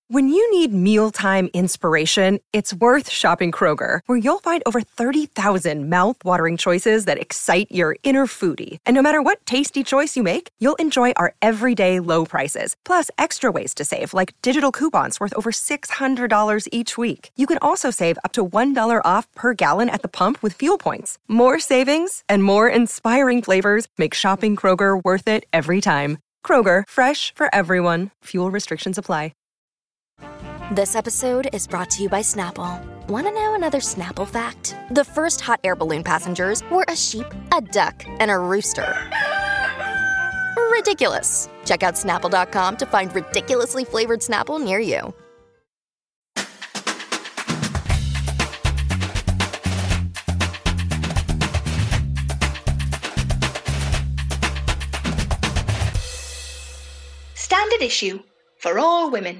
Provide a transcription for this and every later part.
When you need mealtime inspiration, it's worth shopping Kroger, where you'll find over 30,000 mouth-watering choices that excite your inner foodie. And no matter what tasty choice you make, you'll enjoy our everyday low prices, plus extra ways to save, like digital coupons worth over $600 each week. You can also save up to $1 off per gallon at the pump with fuel points. More savings and more inspiring flavors make shopping Kroger worth it every time. Kroger, fresh for everyone. Fuel restrictions apply. This episode is brought to you by Snapple. Want to know another Snapple fact? The first hot air balloon passengers were a sheep, a duck, and a rooster. Ridiculous. Check out Snapple.com to find ridiculously flavored Snapple near you. Standard issue for all women.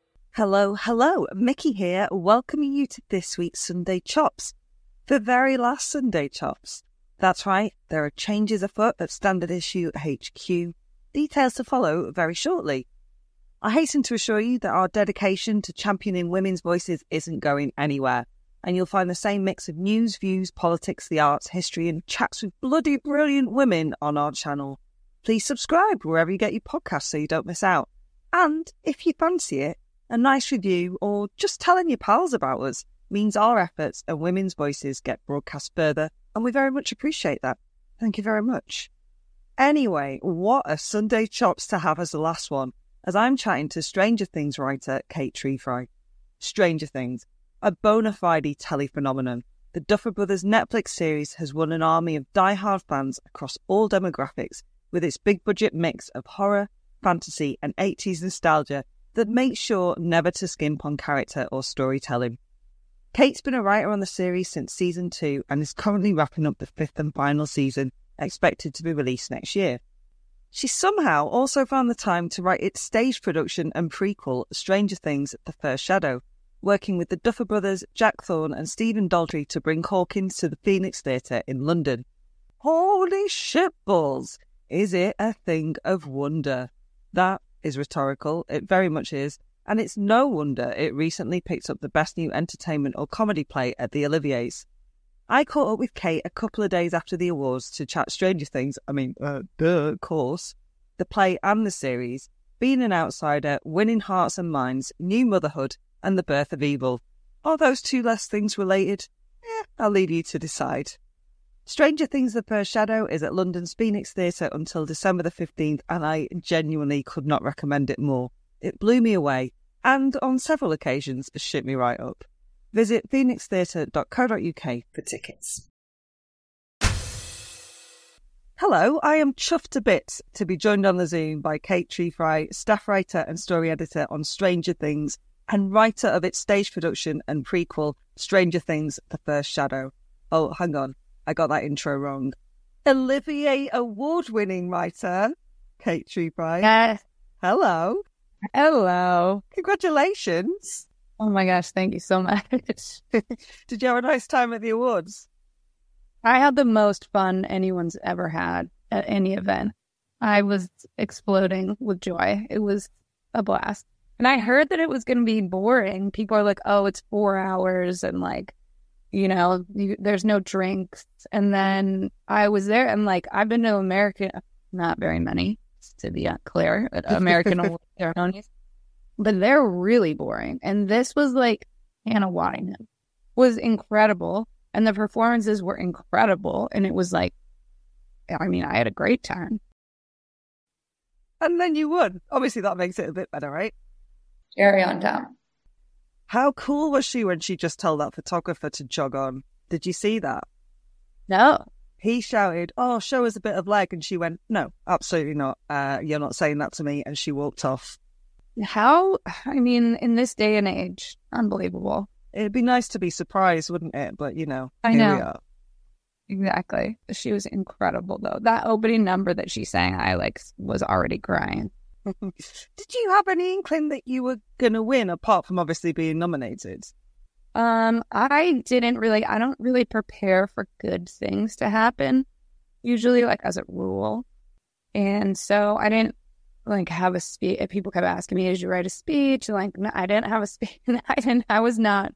Hello, Mickey here, welcoming you to this week's Sunday Chops, the very last Sunday Chops. That's right, there are changes afoot at Standard Issue HQ, details to follow very shortly. I hasten to assure you that our dedication to championing women's voices isn't going anywhere, and you'll find the same mix of news, views, politics, the arts, history, and chats with bloody brilliant women on our channel. Please subscribe wherever you get your podcasts so you don't miss out. And if you fancy it, a nice review or just telling your pals about us means our efforts and women's voices get broadcast further, and we very much appreciate that. Thank you very much. Anyway, what a Sunday Chops to have as the last one, as I'm chatting to Stranger Things writer Kate Treefry. Stranger Things, a bona fide telly-phenomenon. The Duffer Brothers Netflix series has won an army of die-hard fans across all demographics with its big-budget mix of horror, fantasy and 80s nostalgia that makes sure never to skimp on character or storytelling. Kate's been a writer on the series since season 2 and is currently wrapping up the 5th and final season, expected to be released next year. She somehow also found the time to write its stage production and prequel, Stranger Things: The First Shadow, working with the Duffer Brothers, Jack Thorne and Stephen Daldry to bring Hawkins to the Phoenix Theatre in London. Holy shitballs! Is it a thing of wonder? That is rhetorical, it very much is, and it's no wonder it recently picked up the Best New Entertainment or Comedy Play at the Olivier's. I caught up with Kate a couple of days after the awards to chat Stranger Things, of course, the play and the series, being an outsider, winning hearts and minds, new motherhood, and the birth of evil. Are those two last things related? I'll leave you to decide. Stranger Things: The First Shadow is at London's Phoenix Theatre until December the 15th, and I genuinely could not recommend it more. It blew me away, and on several occasions, shit me right up. Visit phoenixtheatre.co.uk for tickets. Hello, I am chuffed to bits to be joined on the Zoom by Kate Treefry, staff writer and story editor on Stranger Things, and writer of its stage production and prequel, Stranger Things: The First Shadow. Oh, hang on. I got that intro wrong. Olivier award-winning writer, Kate Treefry. Yes. Hello. Hello. Congratulations. Oh my gosh, thank you so much. Did you have a nice time at the awards? I had the most fun anyone's ever had at any event. I was exploding with joy. It was a blast. And I heard that it was going to be boring. People are like, oh, it's 4 hours and there's no drinks. And then I was there and I've been to American, not very many, to be clear, at American award ceremonies, but they're really boring. And this was Hannah Waddingham was incredible. And the performances were incredible. And it was I had a great time. And then you won. Obviously that makes it a bit better, right? Cherry on top. How cool was she when she just told that photographer to jog on? Did you see that? No. He shouted, oh, show us a bit of leg. And she went, no, absolutely not. You're not saying that to me. And she walked off. In this day and age, unbelievable. It'd be nice to be surprised, wouldn't it? But, I know. Here we are. Exactly. She was incredible, though. That opening number that she sang, I was already crying. Did you have any inkling that you were going to win, apart from obviously being nominated? I don't really prepare for good things to happen, usually, as a rule. And so I didn't like have a speech. People kept asking me, "Did you write a speech?" Like, no, I didn't have a speech. I was not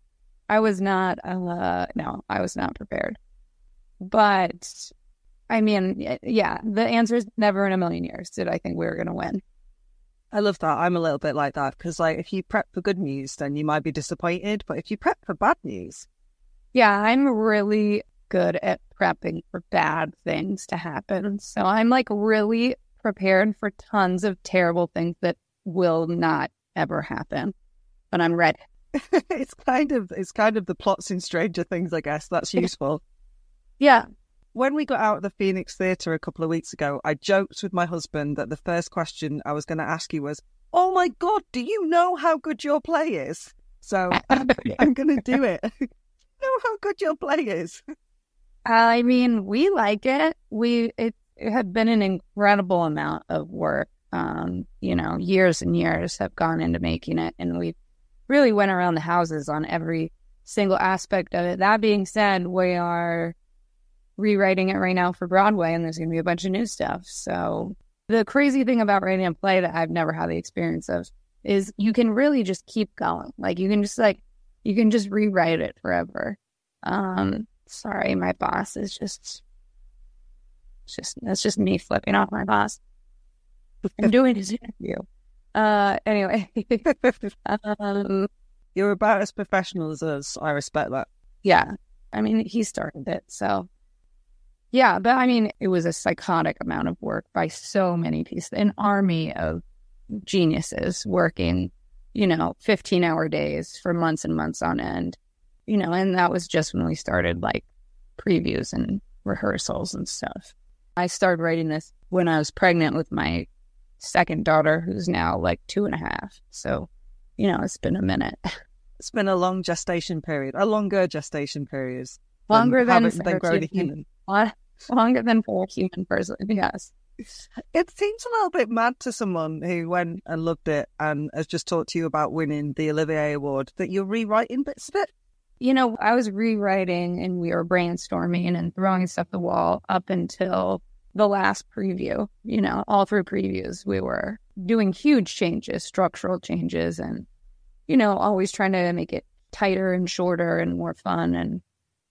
prepared. But I mean, yeah, the answer is never in a million years did I think we were going to win. I love that. I'm a little bit like that because, like, if you prep for good news, then you might be disappointed. But if you prep for bad news, yeah, I'm really good at prepping for bad things to happen. So I'm like really prepared for tons of terrible things that will not ever happen. But I'm ready. It's kind of the plots in Stranger Things, I guess. That's useful. Yeah. When we got out of the Phoenix Theatre a couple of weeks ago, I joked with my husband that the first question I was going to ask you was, "Oh my God, do you know how good your play is?" So I'm going to do it. Know how good your play is. I mean, we like it. It had been an incredible amount of work. Years and years have gone into making it, and we really went around the houses on every single aspect of it. That being said, we are rewriting it right now for Broadway, and there's going to be a bunch of new stuff. So the crazy thing about writing a play that I've never had the experience of is you can really just keep going. Like you can just rewrite it forever. Sorry, my boss is that's just me flipping off my boss. I'm doing his interview. Anyway. You're about as professional as us. I respect that. Yeah. I mean, he started it, so. Yeah, but I mean, it was a psychotic amount of work by so many pieces. An army of geniuses working, 15-hour days for months and months on end. And that was just when we started like previews and rehearsals and stuff. I started writing this when I was pregnant with my second daughter, who's now like 2.5. So, it's been a minute. It's been a long gestation period, a longer gestation period. Longer than growing a human. Longer than for a human person, yes. It seems a little bit mad to someone who went and loved it and has just talked to you about winning the Olivier Award that you're rewriting bits of it. I was rewriting and we were brainstorming and throwing stuff at the wall up until the last preview. All through previews, we were doing huge changes, structural changes, and, always trying to make it tighter and shorter and more fun and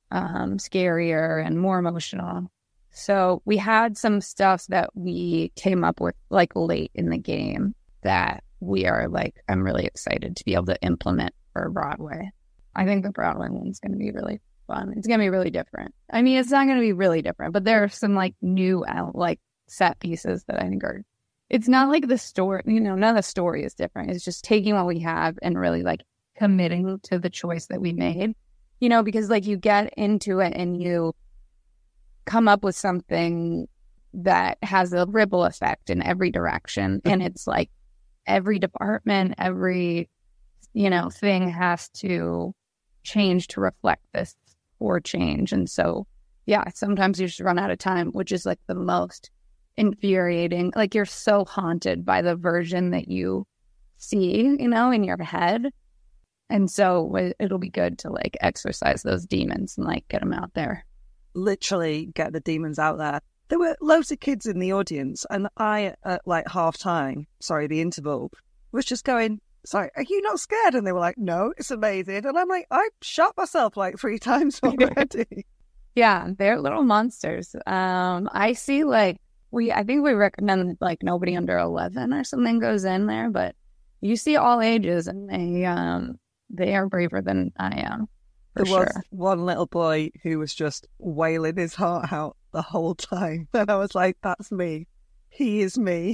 scarier and more emotional. So we had some stuff that we came up with like late in the game that we are like, I'm really excited to be able to implement for Broadway. I think the Broadway one's going to be really fun. It's going to be really different. I mean, it's not going to be really different, but there are some like new like set pieces that I think are, it's not like the story, none of the story is different. It's just taking what we have and really like committing to the choice that we made, because like you get into it and you come up with something that has a ripple effect in every direction. And it's like every department, every, thing has to change to reflect this or change. And so, yeah, sometimes you just run out of time, which is like the most infuriating. Like you're so haunted by the version that you see, in your head. And so it'll be good to like exercise those demons and like get them out there. Literally get the demons out there. There were loads of kids in the audience, and I, at like the interval, was just going, "Sorry, are you not scared?" And they were like, "No, it's amazing." And I'm like, I shot myself like 3 times already. Yeah, they're little monsters. I see I think we recommend like nobody under 11 or something goes in there, but you see all ages, and they are braver than I am. There was one little boy who was just wailing his heart out the whole time. And I was like, that's me. He is me.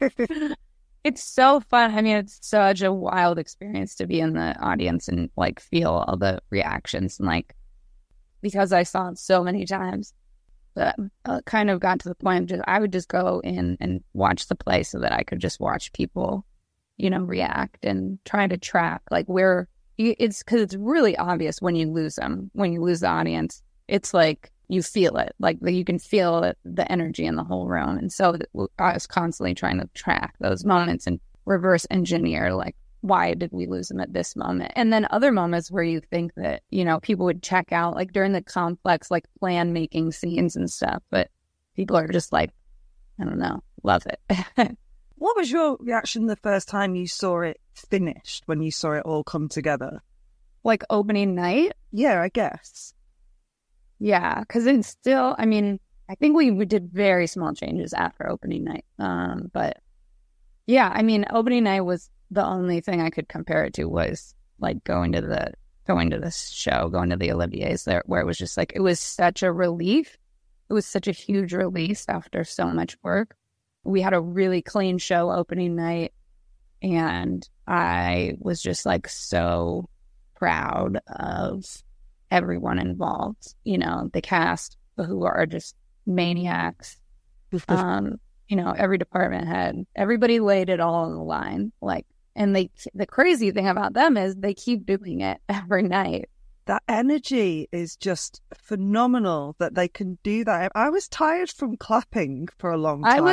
It's so fun. I mean, it's such a wild experience to be in the audience and like feel all the reactions. And like, because I saw it so many times, that kind of got to the point I would just go in and watch the play so that I could just watch people, react and try to track like where it's, because it's really obvious when you lose them, when you lose the audience. It's like you feel it, like you can feel the energy in the whole room. And so I was constantly trying to track those moments and reverse engineer, like, why did we lose them at this moment? And then other moments where you think that, people would check out, like during the complex, like plan making scenes and stuff, but people are just like, I don't know, love it. What was your reaction the first time you saw it finished, when you saw it all come together? Like opening night? Yeah, I guess. Yeah, because it's still, I mean, I think we did very small changes after opening night. But yeah, I mean, opening night was the only thing I could compare it to, was like going to the show, going to the Olivier's there, where it was just like, it was such a relief. It was such a huge release after so much work. We had a really clean show opening night, and I was just like so proud of everyone involved, you know, the cast who are just maniacs. You know, every department head, everybody laid it all on the line. Like, and the crazy thing about them is they keep doing it every night. That energy is just phenomenal that they can do that. I was tired from clapping for a long time.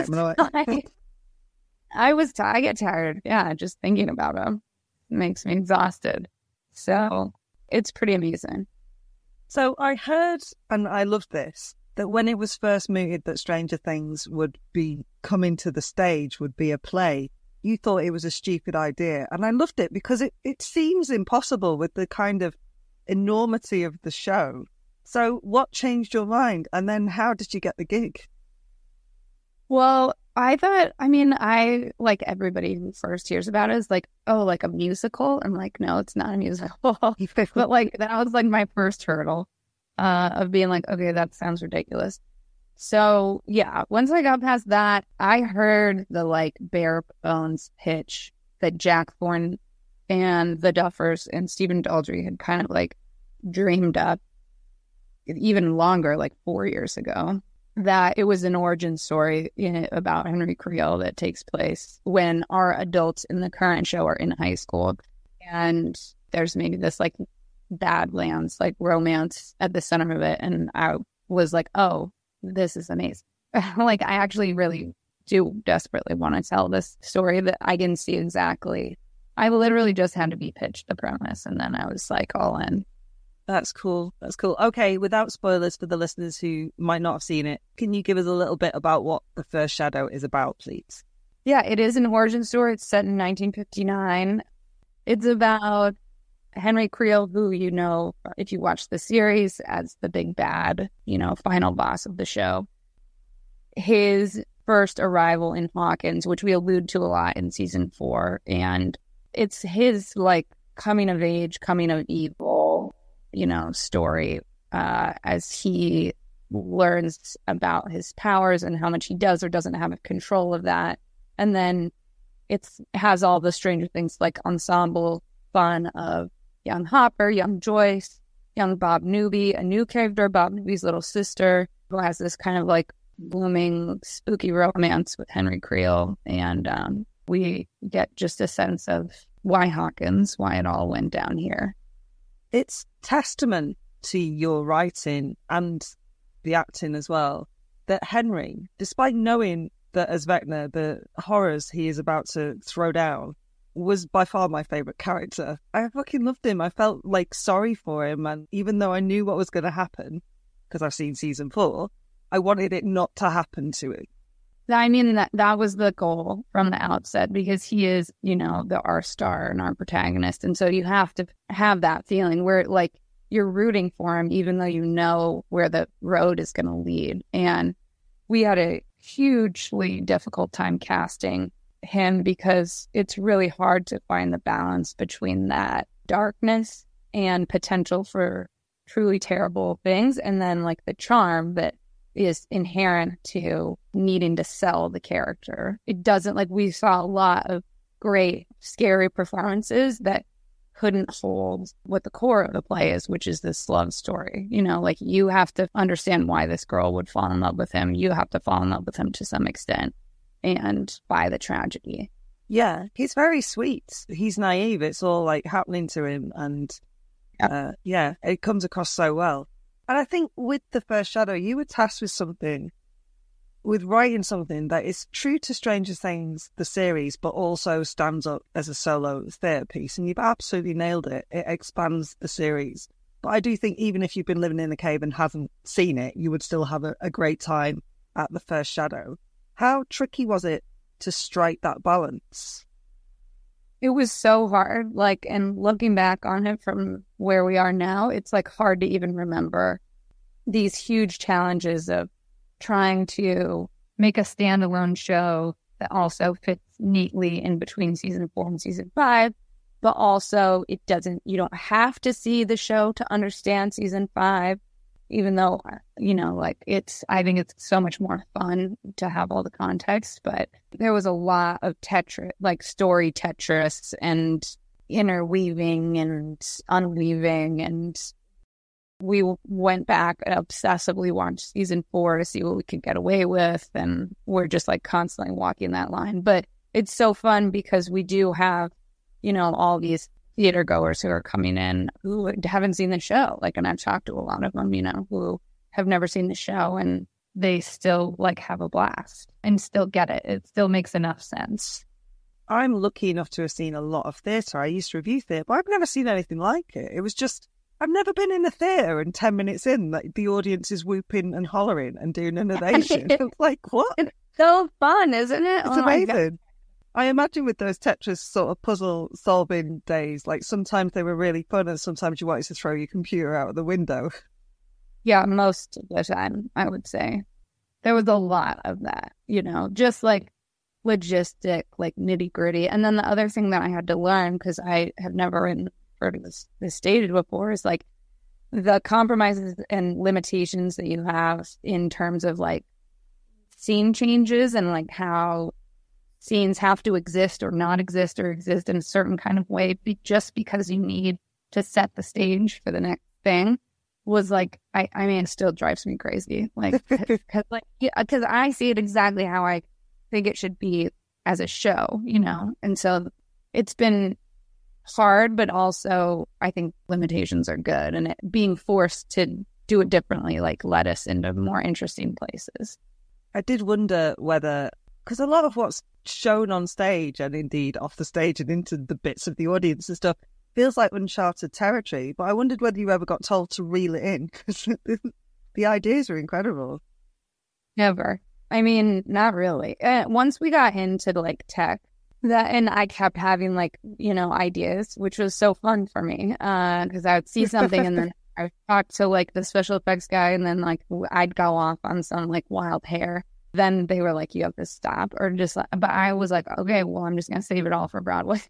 I get tired. Yeah, just thinking about them. It makes me exhausted. So it's pretty amazing. So I heard, and I loved this, that when it was first mooted that Stranger Things would be coming to the stage, would be a play, you thought it was a stupid idea. And I loved it because it seems impossible with the kind of enormity of the show. So what changed your mind? And then how did you get the gig? Well, I thought, I mean, I, like everybody who first hears about it, is like, oh, like a musical? I'm like, no, it's not a musical. But like, that was like my first hurdle of being like, okay, that sounds ridiculous. So yeah, once I got past that, I heard the like bare bones pitch that Jack Thorne and the Duffers and Stephen Daldry had kind of like dreamed up even longer, like 4 years ago, that it was an origin story about Henry Creel that takes place when our adults in the current show are in high school. And there's maybe this like Badlands, like romance at the center of it. And I was like, oh, this is amazing. Like, I actually really do desperately want to tell this story that I didn't see exactly. I literally just had to be pitched the premise, and then I was like all in. That's cool. That's cool. Okay, without spoilers for the listeners who might not have seen it, can you give us a little bit about what The First Shadow is about, please? Yeah, it is an origin story. It's set in 1959. It's about Henry Creel, who, you know, if you watch the series, as the big bad, you know, final boss of the show. His first arrival in Hawkins, which we allude to a lot in season 4, and it's his like coming of age, coming of evil, you know, story as he learns about his powers and how much he does or doesn't have control of that. And then it has all the Stranger Things like ensemble fun of young Hopper, young Joyce, young Bob Newby, a new character, Bob Newby's little sister, who has this kind of like blooming spooky romance with Henry Creel. And we get just a sense of why Hawkins, why it all went down here. It's testament to your writing and the acting as well that Henry, despite knowing that as Vecna, the horrors he is about to throw down, was by far my favourite character. I fucking loved him. I felt like sorry for him, and even though I knew what was going to happen, because I've seen season 4, I wanted it not to happen to him. I mean, that was the goal from the outset, because he is, you know, our star and our protagonist. And so you have to have that feeling where, like, you're rooting for him, even though you know where the road is going to lead. And we had a hugely difficult time casting him because it's really hard to find the balance between that darkness and potential for truly terrible things, and then, like, the charm that is inherent to needing to sell the character. It doesn't, like, we saw a lot of great, scary performances that couldn't hold what the core of the play is, which is this love story. You know, like, you have to understand why this girl would fall in love with him. You have to fall in love with him to some extent and buy the tragedy. Yeah, he's very sweet. He's naive. It's all, like, happening to him. And, yeah, it comes across so well. And I think with The First Shadow, you were tasked with writing something that is true to Stranger Things, the series, but also stands up as a solo theatre piece. And you've absolutely nailed it. It expands the series. But I do think even if you've been living in a cave and haven't seen it, you would still have a great time at The First Shadow. How tricky was it to strike that balance? It was so hard. Like, and looking back on it from where we are now, it's like hard to even remember these huge challenges of trying to make a standalone show that also fits neatly in between season 4 and season 5, but also you don't have to see the show to understand season 5, even though, like I think it's so much more fun to have all the context. But there was a lot of Tetris, like story Tetris and interweaving and unweaving. And we went back and obsessively watched season 4 to see what we could get away with. And we're just like constantly walking that line. But it's so fun because we do have, all these theater goers who are coming in who haven't seen the show. Like, and I've talked to a lot of them, who have never seen the show, and they still like have a blast and still get it. It still makes enough sense. I'm lucky enough to have seen a lot of theatre. I used to review theatre, but I've never seen anything like it. It was just, I've never been in a theatre and 10 minutes in, like, the audience is whooping and hollering and doing an ovation. It's like, what? It's so fun, isn't it? It's amazing. I imagine with those Tetris sort of puzzle solving days, like sometimes they were really fun and sometimes you wanted to throw your computer out of the window. Yeah, most of the time, I would say. There was a lot of that, just like logistic, like nitty gritty. And then the other thing that I had to learn, because I have never heard of this stated before, is like the compromises and limitations that you have in terms of like scene changes and like how scenes have to exist or not exist or exist in a certain kind of way just because you need to set the stage for the next thing was like, I mean, it still drives me crazy. Like, because I see it exactly how I think it should be as a show, And so it's been hard, but also I think limitations are good. And being forced to do it differently, like, led us into more interesting places. I did wonder whether, because a lot of what's shown on stage and indeed off the stage and into the bits of the audience and stuff feels like uncharted territory, but I wondered whether you ever got told to reel it in, because the ideas are incredible. Never. I mean, not really. Once we got into like tech, and I kept having like, ideas, which was so fun for me, because I would see something and then I would talk to like the special effects guy, and then like I'd go off on some like wild hair. Then they were like, you have to stop, or just, but I was like, okay, well, I'm just going to save it all for Broadway.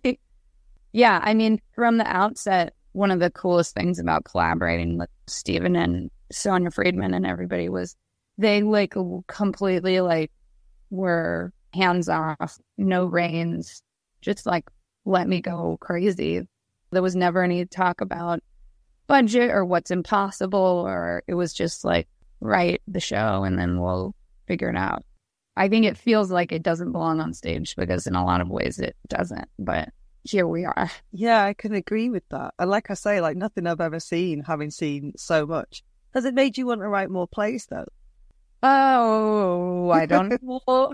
Yeah, I mean, from the outset, one of the coolest things about collaborating with Steven and Sonia Friedman and everybody was they like completely like were hands off, no reins, just like let me go crazy. There was never any talk about budget or what's impossible, or it was just like, write the show and then we'll figure it out. I think it feels like it doesn't belong on stage because in a lot of ways it doesn't, but here we are. Yeah, I can agree with that. And like I say, like nothing I've ever seen, having seen so much. Has it made you want to write more plays though? Oh, I don't know.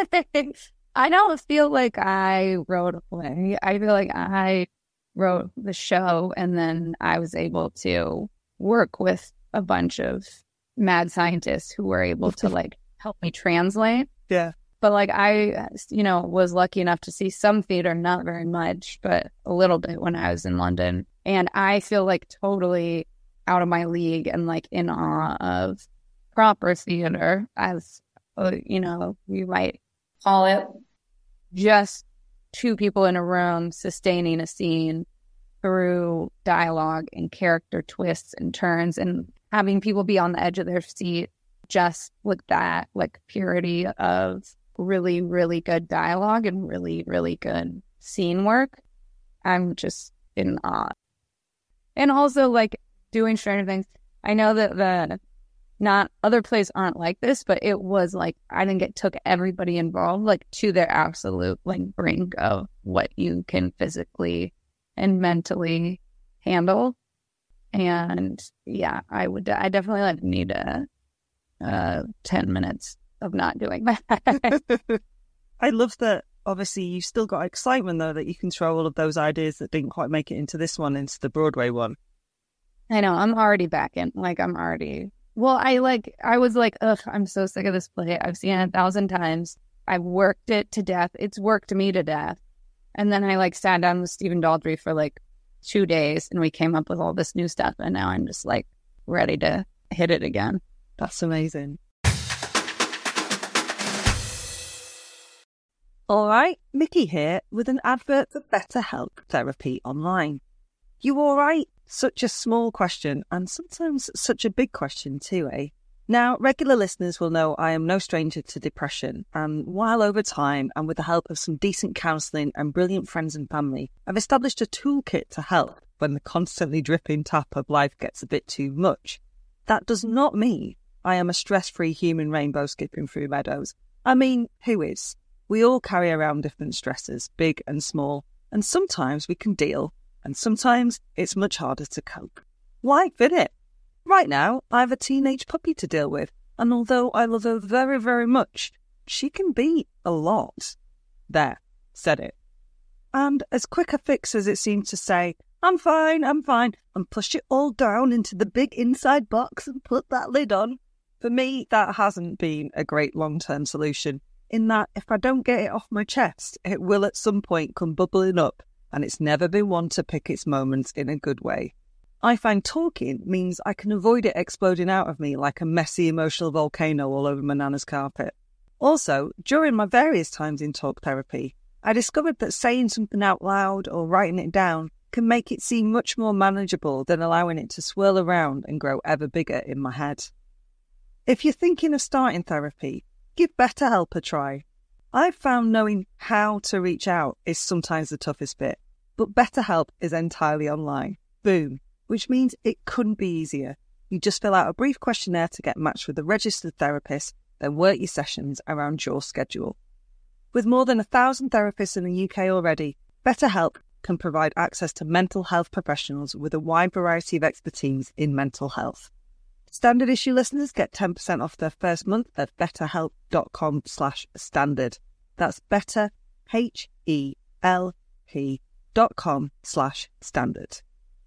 I don't feel like I wrote a play. I feel like I wrote the show and then I was able to work with a bunch of mad scientists who were able to like help me translate. Yeah. But like I, was lucky enough to see some theater, not very much, but a little bit when I was in London. And I feel like totally out of my league and like in awe of proper theater, as, we might call it, just two people in a room sustaining a scene through dialogue and character twists and turns and having people be on the edge of their seat just with that like purity of really, really good dialogue and really, really good scene work. I'm just in awe. And also like doing Stranger Things, I know that not other plays aren't like this, but it was like, I think it took everybody involved like to their absolute like brink of what you can physically and mentally handle. And yeah, I definitely like need 10 minutes of not doing that. I love that. Obviously, you've still got excitement though that you can throw all of those ideas that didn't quite make it into this one into the Broadway one. I know. I'm already back in. Like I'm already. Well, I was like, ugh, I'm so sick of this play. I've seen it 1,000 times. I've worked it to death. It's worked me to death. And then I like sat down with Stephen Daldry for like 2 days and we came up with all this new stuff. And now I'm just like ready to hit it again. That's amazing. All right, Mickey here with an advert for BetterHelp Therapy Online. You all right? Such a small question, and sometimes such a big question too, eh? Now, regular listeners will know I am no stranger to depression, and while over time, and with the help of some decent counselling and brilliant friends and family, I've established a toolkit to help when the constantly dripping tap of life gets a bit too much. That does not mean I am a stress-free human rainbow skipping through meadows. I mean, who is? We all carry around different stresses, big and small, and sometimes we can deal, and sometimes it's much harder to cope. Life, innit? Right now, I have a teenage puppy to deal with, and although I love her very, very much, she can be a lot. There, said it. And as quick a fix as it seemed to say, I'm fine, and push it all down into the big inside box and put that lid on, for me, that hasn't been a great long-term solution, in that if I don't get it off my chest, it will at some point come bubbling up, and it's never been one to pick its moments in a good way. I find talking means I can avoid it exploding out of me like a messy emotional volcano all over my nana's carpet. Also, during my various times in talk therapy, I discovered that saying something out loud or writing it down can make it seem much more manageable than allowing it to swirl around and grow ever bigger in my head. If you're thinking of starting therapy, give BetterHelp a try. I've found knowing how to reach out is sometimes the toughest bit, but BetterHelp is entirely online. Boom. Which means it couldn't be easier. You just fill out a brief questionnaire to get matched with a registered therapist, then work your sessions around your schedule. With more than 1,000 therapists in the UK already, BetterHelp can provide access to mental health professionals with a wide variety of expertise in mental health. Standard Issue listeners get 10% off their first month at betterhelp.com/standard. That's better, HELP.com/standard.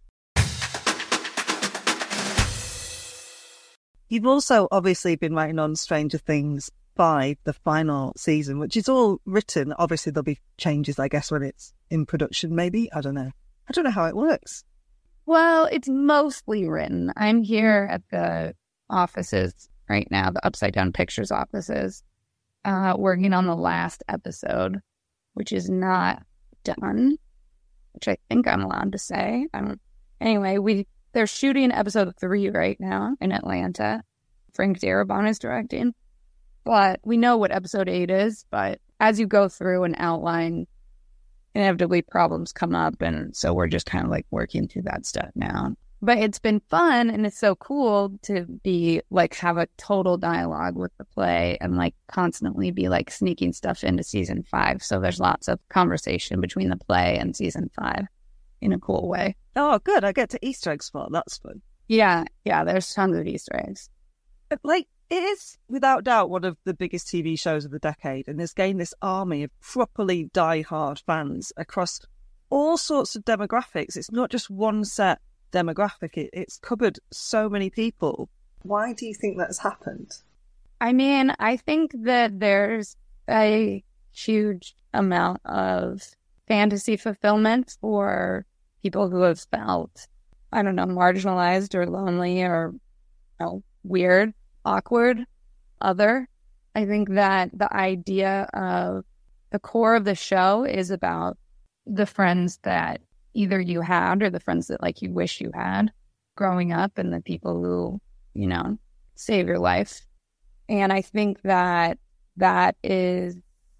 You've also obviously been writing on Stranger Things 5, the final season, which is all written. Obviously, there'll be changes, I guess, when it's in production, maybe. I don't know how it works. Well, it's mostly written. I'm here at the offices right now, the Upside Down Pictures offices, working on the last episode, which is not done, which I think I'm allowed to say. Anyway, they're shooting episode 3 right now in Atlanta. Frank Darabont is directing. But we know what episode 8 is, but as you go through an outline, inevitably problems come up, and so we're just kind of like working through that stuff now. But it's been fun, and it's so cool to be like have a total dialogue with the play and like constantly be like sneaking stuff into season 5. So there's lots of conversation between the play and season 5 in a cool way. Oh, good. I get to Easter egg spot. That's fun. Yeah, there's tons of Easter eggs. But like, it is without doubt one of the biggest TV shows of the decade, and has gained this army of properly die-hard fans across all sorts of demographics. It's not just one set demographic. It's covered so many people. Why do you think that's happened? I mean, I think that there's a huge amount of fantasy fulfillment for people who have felt, I don't know, marginalized or lonely or weird, awkward, other. I think that the idea of the core of the show is about the friends that either you had or the friends that like you wish you had growing up, and the people who, save your life. And I think that is,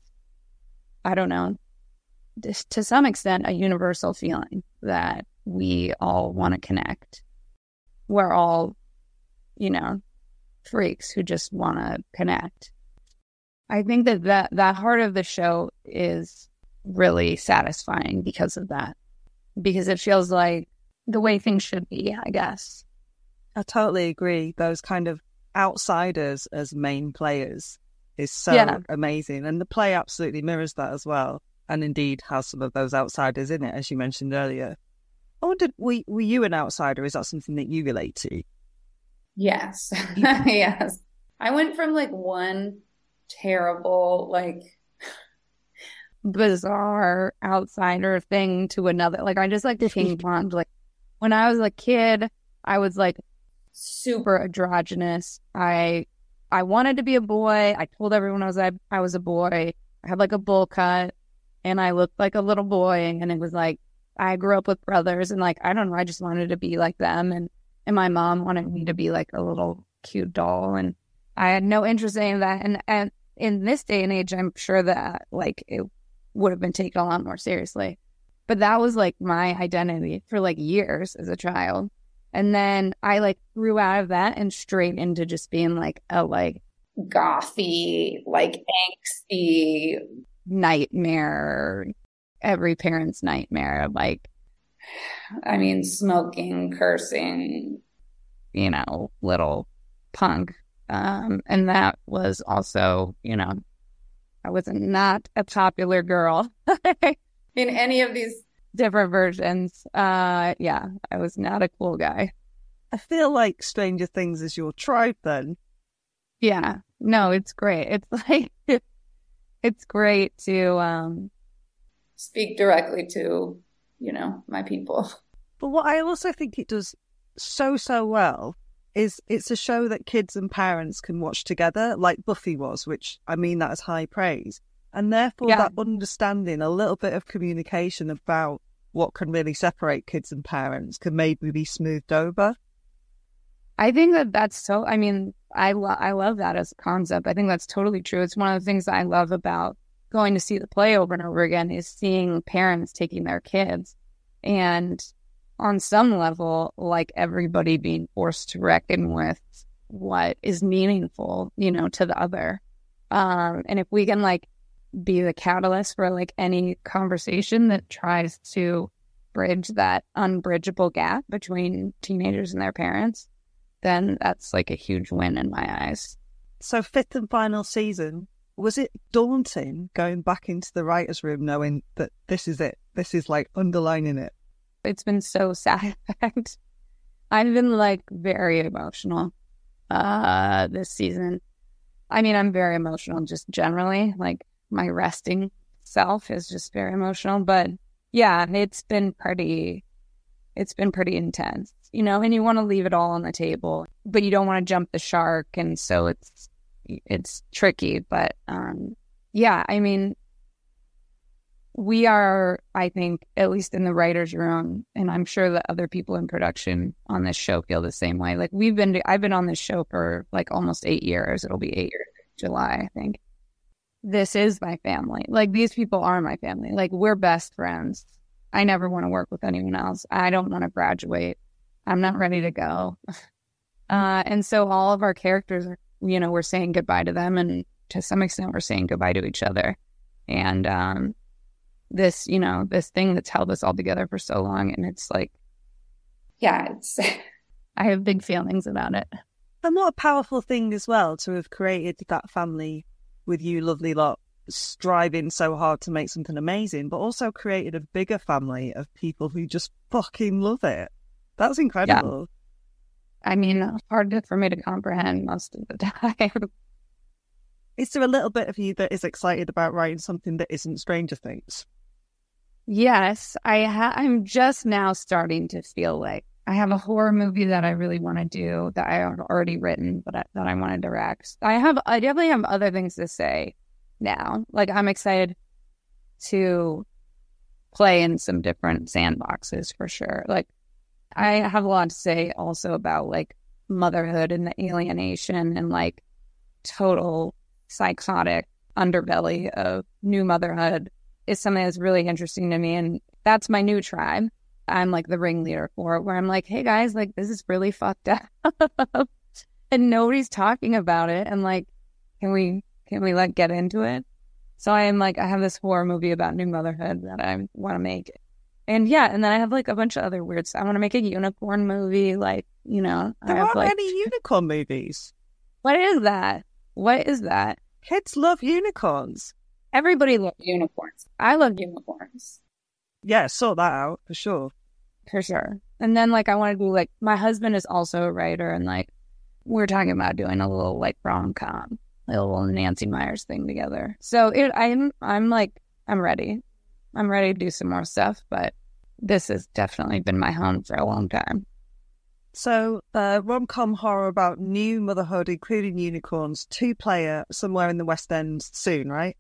I don't know, to some extent a universal feeling that we all want to connect. We're all, freaks who just want to connect. I think that heart of the show is really satisfying because of that. Because it feels like the way things should be, I guess. I totally agree. Those kind of outsiders as main players is so amazing. And the play absolutely mirrors that as well. And indeed has some of those outsiders in it, as you mentioned earlier. I wondered, were you an outsider? Is that something that you relate to? Yes. Yes. I went from like 1 terrible, like bizarre outsider thing to another. Like I just like ping ponged. Like when I was a kid, I was like super androgynous. I wanted to be a boy. I told everyone I was a boy. I had like a bowl cut and I looked like a little boy, and it was like I grew up with brothers, and like I don't know, I just wanted to be like them, and my mom wanted me to be like a little cute doll, and I had no interest in that. And in this day and age, I'm sure that like it would have been taken a lot more seriously. But that was like my identity for like years as a child. And then I like grew out of that and straight into just being like a like gothy, like angsty nightmare, every parent's nightmare. Like, I mean, smoking, cursing, you know, little punk. And that was also, you know, I was not a popular girl in any of these different versions. Yeah, I was not a cool guy. I feel like Stranger Things is your tribe then. Yeah, no, it's great. It's like, it's great to speak directly to, you know, my people. But what I also think it does so well is it's a show that kids and parents can watch together, like Buffy was, which I mean that as high praise. And therefore that understanding, a little bit of communication about what can really separate kids and parents can maybe be smoothed over. I think that's so, I mean, I love that as a concept. I think that's totally true. It's one of the things that I love about going to see the play over and over again is seeing parents taking their kids. And on some level, like everybody being forced to reckon with what is meaningful, you know, to the other. And if we can like be the catalyst for like any conversation that tries to bridge that unbridgeable gap between teenagers and their parents, then that's like a huge win in my eyes. So fifth and final season, was it daunting going back into the writer's room knowing that this is it? This is like underlining it. It's been so sad. I've been like very emotional this season. I mean, I'm very emotional just generally. Like my resting self is just very emotional. But yeah, it's been pretty intense, you know, and you want to leave it all on the table, but you don't want to jump the shark. And so it's tricky. But yeah, I mean, we are, I think, at least in the writer's room, and I'm sure that other people in production on this show feel the same way. Like I've been on this show for like almost 8 years. It'll be 8 years in July, I think. This is my family. Like these people are my family. Like we're best friends. I never want to work with anyone else. I don't want to graduate. I'm not ready to go. And so all of our characters are, you know, we're saying goodbye to them, and to some extent we're saying goodbye to each other. And this, you know, this thing that's held us all together for so long. And it's like, yeah, I have big feelings about it. And what a powerful thing as well to have created that family with you lovely lot striving so hard to make something amazing, but also created a bigger family of people who just fucking love it. That's incredible. Yeah. I mean, hard for me to comprehend most of the time. Is there a little bit of you that is excited about writing something that isn't Stranger Things? Yes, I'm just now starting to feel like I have a horror movie that I really want to do that I have already written, but that I want to direct. I definitely have other things to say now. Like I'm excited to play in some different sandboxes for sure. Like I have a lot to say also about like motherhood and the alienation and like total psychotic underbelly of new motherhood is something that's really interesting to me. And that's my new tribe. I'm like the ringleader for it, where I'm like, hey guys, like this is really fucked up and nobody's talking about it. And like, can we like get into it? So I am like, I have this horror movie about new motherhood that I want to make. And yeah, and then I have like a bunch of other weird stuff. I want to make a unicorn movie. Like, you know, there aren't any unicorn movies. What is that? What is that? Kids love unicorns. Everybody loves unicorns. I love unicorns. Yeah, sort that out for sure. For sure. And then like I want to do like, my husband is also a writer, and like we're talking about doing a little like rom-com. a little Nancy Myers thing together. So I'm ready. I'm ready to do some more stuff, but this has definitely been my home for a long time. So, rom-com horror about new motherhood, including unicorns, 2-player somewhere in the West End soon, right?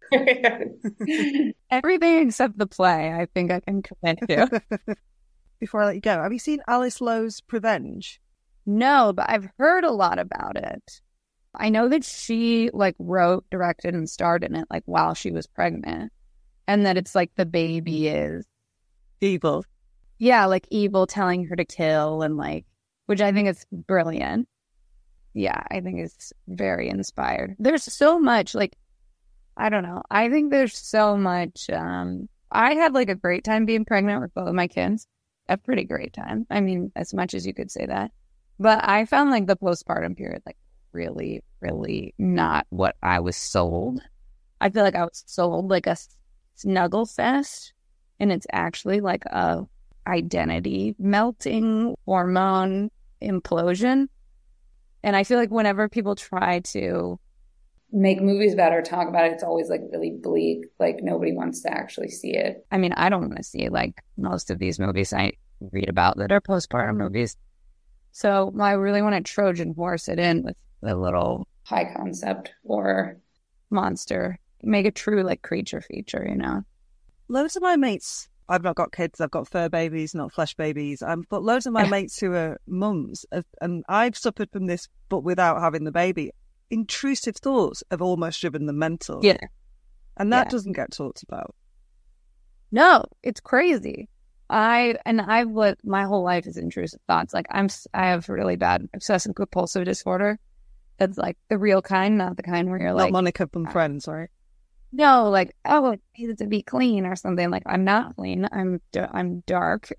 Everything except the play, I think I can commit to. Before I let you go, have you seen Alice Lowe's Prevenge? No, but I've heard a lot about it. I know that she wrote, directed, and starred in it while she was pregnant, and that it's the baby is evil. Yeah, evil, telling her to kill, and which I think is brilliant. Yeah, I think it's very inspired. There's so much, I don't know. I think there's so much. I had a great time being pregnant with both of my kids. A pretty great time. I mean, as much as you could say that. But I found the postpartum period really, really not what I was sold. I feel I was sold a snuggle fest, and it's actually a identity melting hormone implosion. And I feel whenever people try to make movies about it or talk about it, it's always really bleak. Nobody wants to actually see it. I mean, I don't want to see it most of these movies I read about that are postpartum movies. So I really want to Trojan horse it in with a little high concept or monster. Make a true creature feature, Loads of my mates, I've not got kids, I've got fur babies, not flesh babies. But loads of my mates who are mums, and I've suffered from this, but without having the baby. Intrusive thoughts have almost driven them mental. Yeah. And that doesn't get talked about. No, it's crazy. I've lived my whole life is intrusive thoughts. I have really bad obsessive compulsive disorder. That's the real kind, not the kind where you're not Monica from Friends, right? No, oh, it needed to be clean or something. I'm not clean. I'm dark.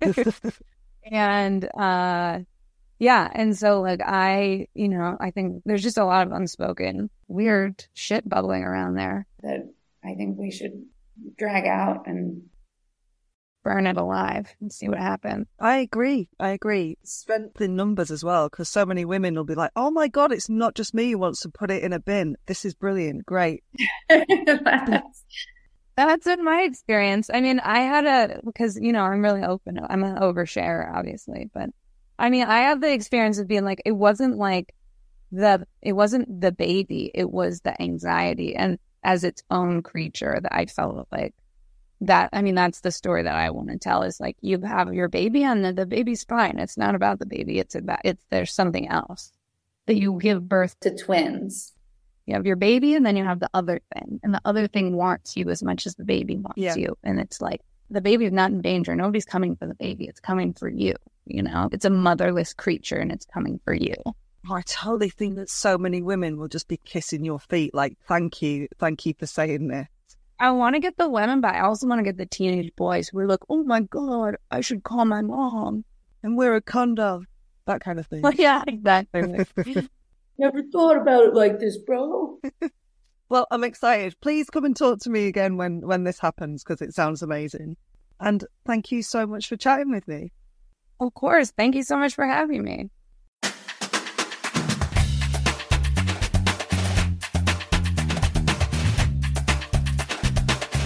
And yeah, and so I think there's just a lot of unspoken weird shit bubbling around there that I think we should drag out and burn it alive and see what happens. I agree. Strength in numbers as well, because so many women will be like, oh my God, it's not just me who wants to put it in a bin. This is brilliant. Great. That's been my experience. I mean, because, I'm really open. I'm an oversharer, obviously. But I mean, I have the experience of being it wasn't the baby. It was the anxiety and as its own creature that I felt that. I mean, that's the story that I want to tell is you have your baby and the baby's fine. It's not about the baby. There's something else that you give birth to twins. You have your baby and then you have the other thing, and the other thing wants you as much as the baby wants you. And it's the baby is not in danger. Nobody's coming for the baby. It's coming for you. It's a motherless creature and it's coming for you. I totally think that so many women will just be kissing your feet. Thank you for saying this. I want to get the women, but I also want to get the teenage boys who are oh my God, I should call my mom. And wear a condom. That kind of thing. Well, yeah, exactly. Never thought about it like this, bro. Well, I'm excited. Please come and talk to me again when this happens, because it sounds amazing. And thank you so much for chatting with me. Of course. Thank you so much for having me.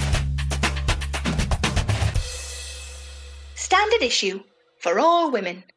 Standard issue for all women.